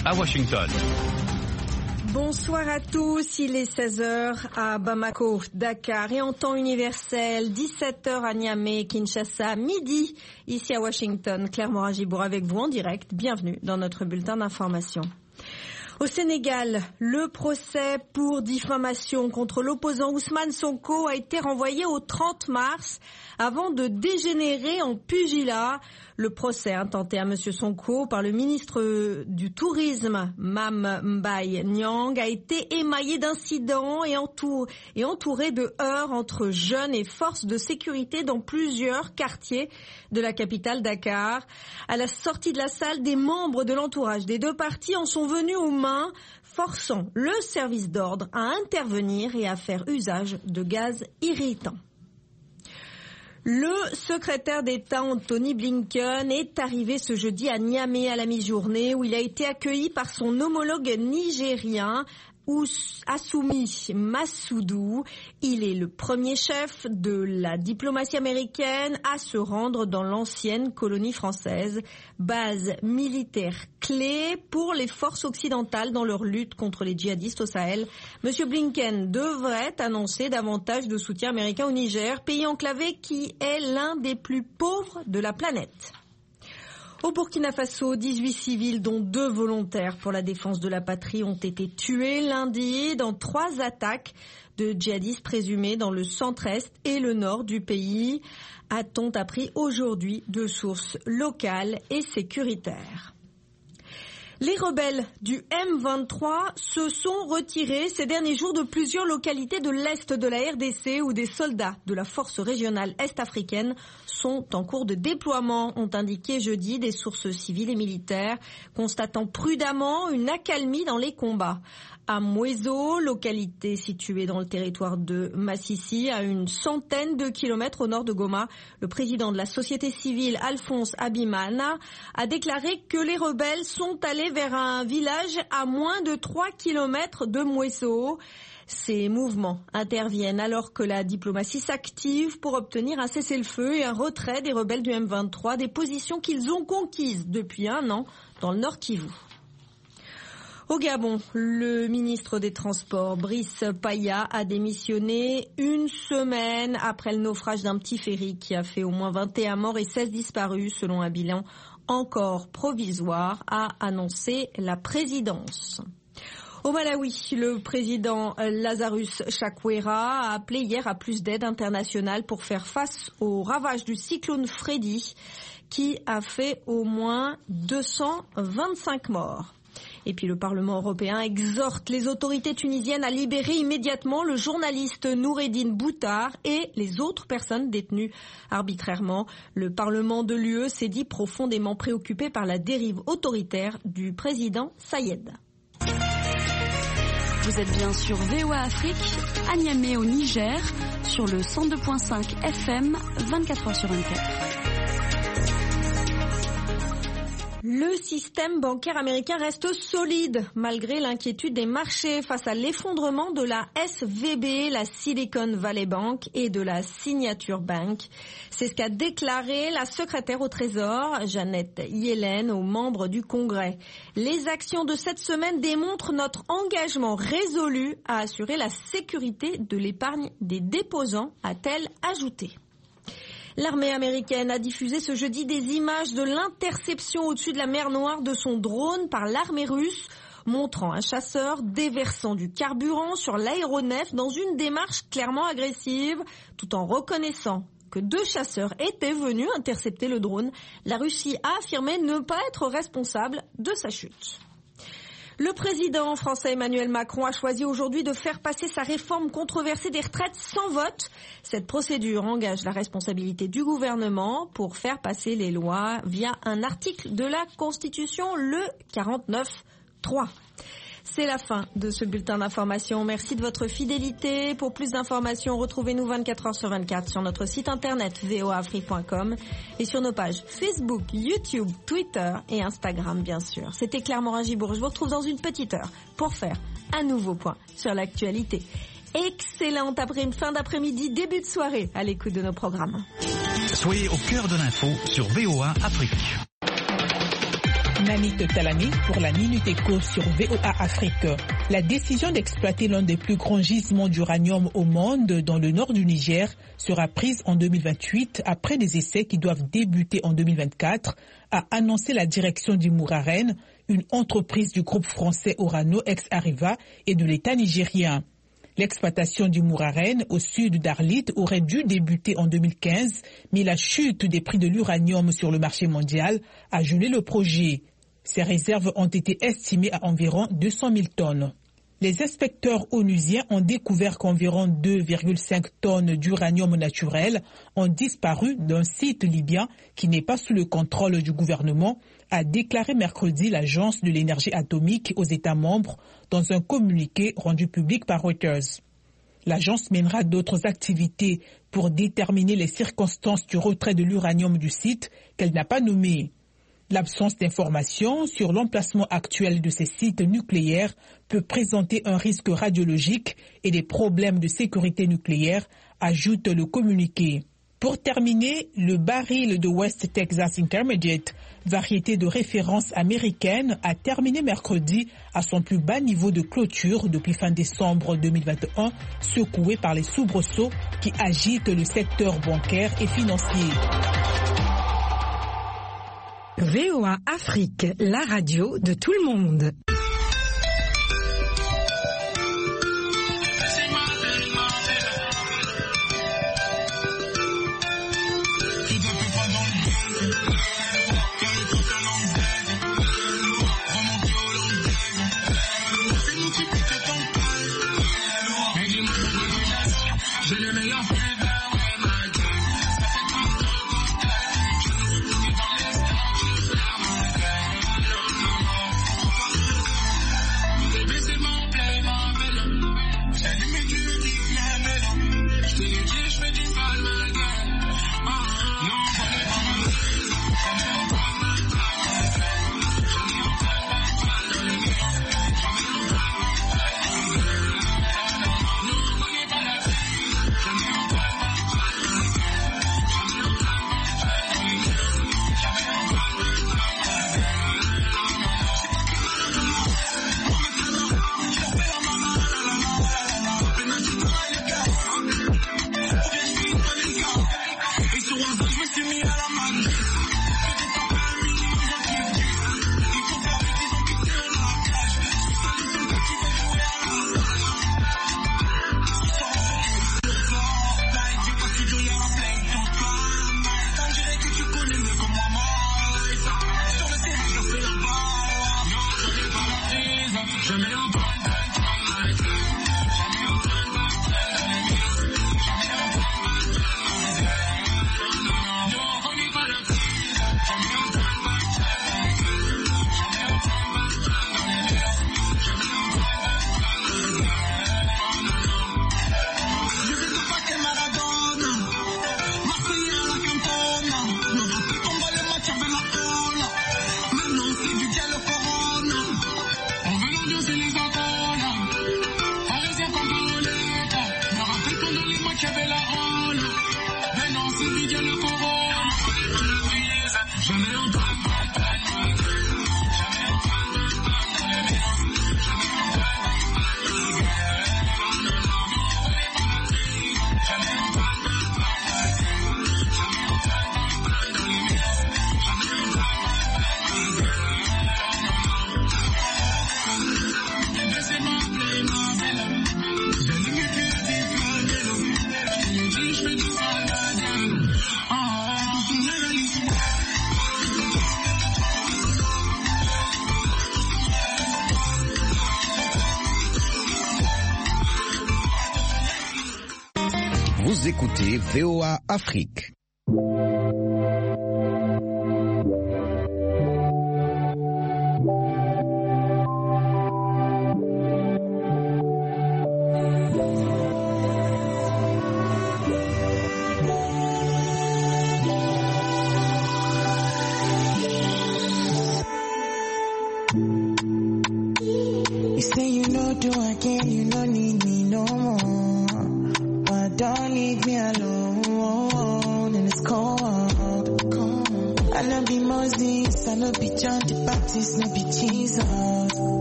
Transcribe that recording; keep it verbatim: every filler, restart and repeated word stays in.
à Washington. Bonsoir à tous, il est seize heures à Bamako, Dakar et en temps universel, dix-sept heures à Niamey, Kinshasa, midi ici à Washington. Claire Morin-Gibour avec vous en direct, bienvenue dans notre bulletin d'information. Au Sénégal, le procès pour diffamation contre l'opposant Ousmane Sonko a été renvoyé au trente mars avant de dégénérer en pugilat. Le procès intenté à M. Sonko par le ministre du Tourisme, Mame Mbaye Niang, a été émaillé d'incidents et entouré, et entouré de heurts entre jeunes et forces de sécurité dans plusieurs quartiers de la capitale Dakar. À la sortie de la salle, des membres de l'entourage des deux parties en sont venus aux mains, forçant le service d'ordre à intervenir et à faire usage de gaz irritant. Le secrétaire d'État Anthony Blinken est arrivé ce jeudi à Niamey à la mi-journée où il a été accueilli par son homologue nigérien Assoumi Massoudou. Il est le premier chef de la diplomatie américaine à se rendre dans l'ancienne colonie française, base militaire clé pour les forces occidentales dans leur lutte contre les djihadistes au Sahel. Monsieur Blinken devrait annoncer davantage de soutien américain au Niger, pays enclavé qui est l'un des plus pauvres de la planète. Au Burkina Faso, dix-huit civils, dont deux volontaires pour la défense de la patrie, ont été tués lundi dans trois attaques de djihadistes présumés dans le centre-est et le nord du pays, a-t-on appris aujourd'hui de sources locales et sécuritaires. Les rebelles du M vingt-trois se sont retirés ces derniers jours de plusieurs localités de l'Est de la R D C où des soldats de la force régionale est-africaine sont en cours de déploiement, ont indiqué jeudi des sources civiles et militaires, constatant prudemment une accalmie dans les combats. À Mweso, localité située dans le territoire de Massissi, à une centaine de kilomètres au nord de Goma, le président de la société civile, Alphonse Abimana, a déclaré que les rebelles sont allés vers un village à moins de trois kilomètres de Mweso. Ces mouvements interviennent alors que la diplomatie s'active pour obtenir un cessez-le-feu et un retrait des rebelles du M vingt-trois, des positions qu'ils ont conquises depuis un an dans le Nord Kivu. Au Gabon, le ministre des Transports, Brice Paya, a démissionné une semaine après le naufrage d'un petit ferry qui a fait au moins vingt et un morts et seize disparus, selon un bilan encore provisoire, a annoncé la présidence. Au Malawi, le président Lazarus Chakwera a appelé hier à plus d'aide internationale pour faire face aux ravages du cyclone Freddy qui a fait au moins deux cent vingt-cinq morts. Et puis le Parlement européen exhorte les autorités tunisiennes à libérer immédiatement le journaliste Noureddine Boutar et les autres personnes détenues arbitrairement. Le Parlement de l'U E s'est dit profondément préoccupé par la dérive autoritaire du président Sayed. Vous êtes bien sur V O A Afrique, à Niamey au Niger, sur le cent deux virgule cinq F M, vingt-quatre heures sur vingt-quatre. Le système bancaire américain reste solide malgré l'inquiétude des marchés face à l'effondrement de la S V B, la Silicon Valley Bank, et de la Signature Bank. C'est ce qu'a déclaré la secrétaire au Trésor, Janet Yellen, aux membres du Congrès. Les actions de cette semaine démontrent notre engagement résolu à assurer la sécurité de l'épargne des déposants, a-t-elle ajouté. L'armée américaine a diffusé ce jeudi des images de l'interception au-dessus de la mer Noire de son drone par l'armée russe, montrant un chasseur déversant du carburant sur l'aéronef dans une démarche clairement agressive, tout en reconnaissant que deux chasseurs étaient venus intercepter le drone. La Russie a affirmé ne pas être responsable de sa chute. Le président français Emmanuel Macron a choisi aujourd'hui de faire passer sa réforme controversée des retraites sans vote. Cette procédure engage la responsabilité du gouvernement pour faire passer les lois via un article de la Constitution, le quarante-neuf trois. C'est la fin de ce bulletin d'information. Merci de votre fidélité. Pour plus d'informations, retrouvez-nous vingt-quatre heures sur vingt-quatre sur notre site internet v o a afrique point com et sur nos pages Facebook, YouTube, Twitter et Instagram, bien sûr. C'était Claire Morin-Gibour. Je vous retrouve dans une petite heure pour faire un nouveau point sur l'actualité. Excellente après une fin d'après-midi, début de soirée à l'écoute de nos programmes. Soyez au cœur de l'info sur V O A Afrique. Nanit Talani pour la Minute Éco sur V O A Afrique. La décision d'exploiter l'un des plus grands gisements d'uranium au monde dans le nord du Niger sera prise en deux mille vingt-huit après des essais qui doivent débuter en deux mille vingt-quatre, a annoncé la direction du Mouraren, une entreprise du groupe français Orano ex-Areva et de l'État nigérien. L'exploitation du Mouraren au sud d'Arlit aurait dû débuter en deux mille quinze, mais la chute des prix de l'uranium sur le marché mondial a gelé le projet. Ces réserves ont été estimées à environ deux cent mille tonnes. Les inspecteurs onusiens ont découvert qu'environ deux virgule cinq tonnes d'uranium naturel ont disparu d'un site libyen qui n'est pas sous le contrôle du gouvernement, a déclaré mercredi l'Agence de l'énergie atomique aux États membres dans un communiqué rendu public par Reuters. L'agence mènera d'autres activités pour déterminer les circonstances du retrait de l'uranium du site qu'elle n'a pas nommé. L'absence d'informations sur l'emplacement actuel de ces sites nucléaires peut présenter un risque radiologique et des problèmes de sécurité nucléaire, ajoute le communiqué. Pour terminer, le baril de West Texas Intermediate, variété de référence américaine, a terminé mercredi à son plus bas niveau de clôture depuis fin décembre deux mille vingt et un, secoué par les soubresauts qui agitent le secteur bancaire et financier. V O A Afrique, la radio de tout le monde. Vous écoutez V O A Afrique. You say you know do again, you don't need me no more. But don't leave me alone in this cold. I I no be Moses, I no be John the Baptist, no be Jesus.